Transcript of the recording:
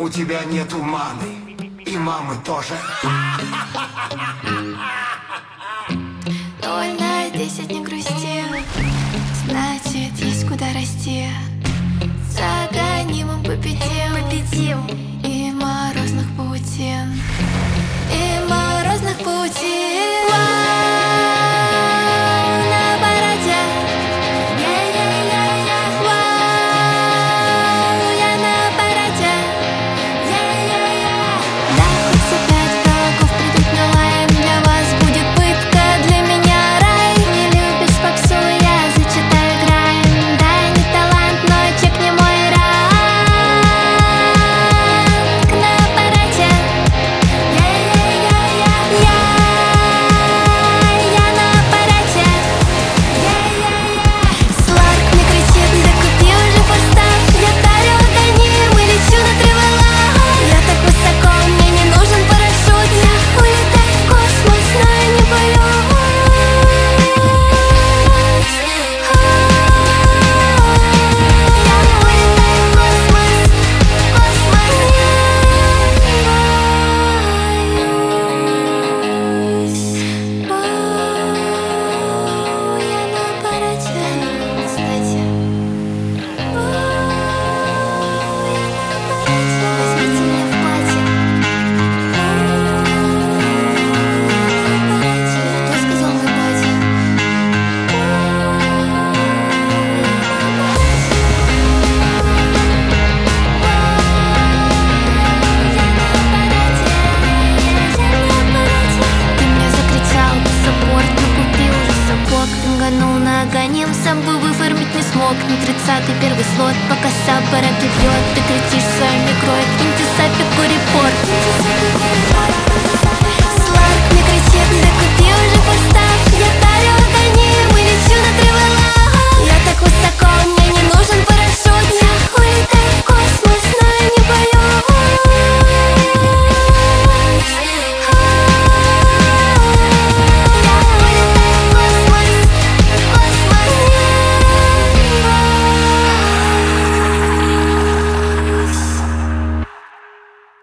У тебя нету мамы, и мамы тоже. 0 на 10, не грусти, значит, есть куда расти. За гонимым победим и морозных паутин, и морозных паутин. На параде, вау, я на параде, да, хоть опять врагов придут на лаем, для вас будет пытка, для меня рай. Не любишь попсу, я зачитаю грайм. Да, не талант, но чек не мой ранг. На параде, я на параде. Сларк не кричит, да купи уже форстав. Я тарю гоним и лечу на тревела. Я так высоко, мне не нужен парашют. Я улетаю в космос, но я не боюсь. Я улетаю в космос, я на параде, кстати. Возьмите меня в пати. Кто сказал мой батя? Ты мне закричал саппорт, но купил уже сапог. Тынганул на гоним, сам бы выформить не смог. Не 30-й первый слот, пока саббара бьет. Ты кричишь в своем микро, киньте сапику репорт.